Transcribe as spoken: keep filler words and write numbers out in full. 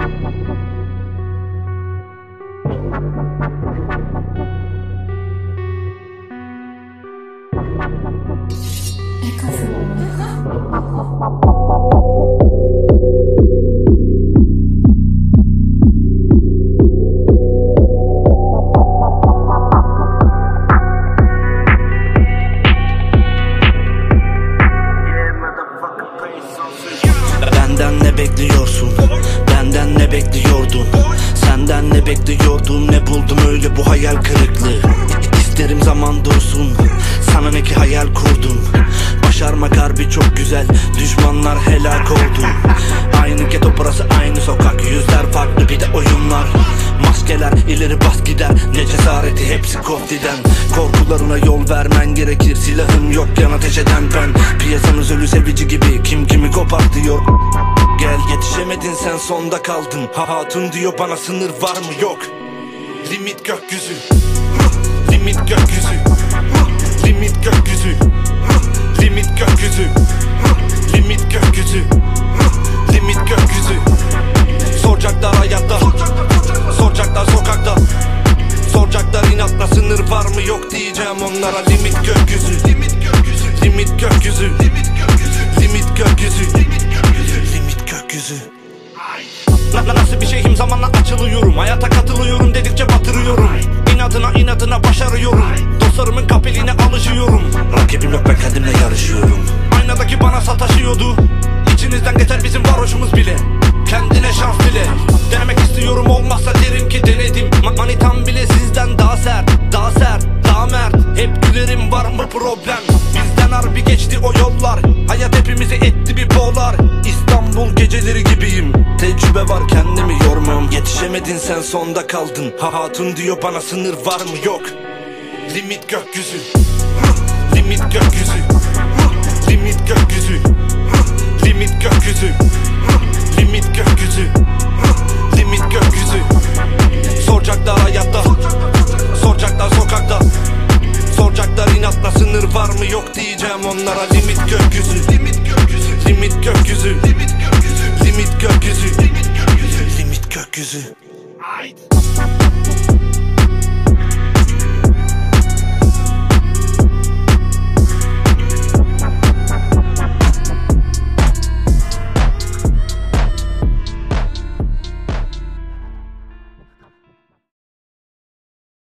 Benden ne bekliyorsun? Benden ne bekliyordun? Senden ne bekliyordum? Ne buldum öyle bu hayal kırıklığı? İsterim zaman dursun. Sana ne ki hayal kurdun? Başarmak harbi çok güzel. Düşmanlar helak oldu. Aynı geto burası, aynı sokak. Yüzler farklı bir de oyunlar. Maskeler ileri bas gider. Ne cesareti hepsi koftiden. Korkularına yol vermen gerekir. Silahım yok yan ateş eden ben. Piyasamız ölü sevici gibi. Kim kimi kopartıyor? Gel yetişemedin sen sonda kaldın. Ha hatun diyor bana sınır var mı? Yok. Limit gökyüzü. Limit gökyüzü. Limit gökyüzü. Limit gökyüzü. Limit gökyüzü. Limit gökyüzü. Soracaklar hayatta. Soracaklar sokakta. Soracaklar inatla sınır var mı? Yok diyeceğim onlara. Limit gökyüzü. Limit gökyüzü. Limit gökyüzü. Limit gökyüzü. Limit gökyüzü. Limit gökyüzü. Na, nasıl bir şeyim zamanla açılıyorum. Hayata katılıyorum dedikçe batırıyorum. İnadına inadına başarıyorum. Dostlarımın kapeline alışıyorum. Rakibim yok ben kendimle yarışıyorum. Aynadaki bana sataşıyordu. İçinizden geçer bizim varoşumuz bile. Kendine şans bile. Denemek istiyorum olmazsa derim ki denedim. Ma Manitam bile sizden daha sert. Daha sert, daha mert. Hep gülerim var mı problem? Bizden harbi geçti o yollar. Hayat hepimizi etti bir polar. İstanbul geceleri gibiyim. Tecrübe var kendimi yormam. Yetişemedin sen sonda kaldın. Ha hatun diyor bana sınır var mı? Yok. Limit gökyüzü. Limit gökyüzü. Limit gökyüzü. Limit gökyüzü. Limit gökyüzü. Limit gökyüzü. Soracaklar hayatta. Soracaklar sokakta. Soracaklar inatla sınır var mı? Yok diyeceğim onlara. Limit gökyüzü. Limit gökyüzü. Limit gökyüzü. Limit gökyüzü. Limit gökyüzü. Limit gökyüzü. Limit gökyüzü.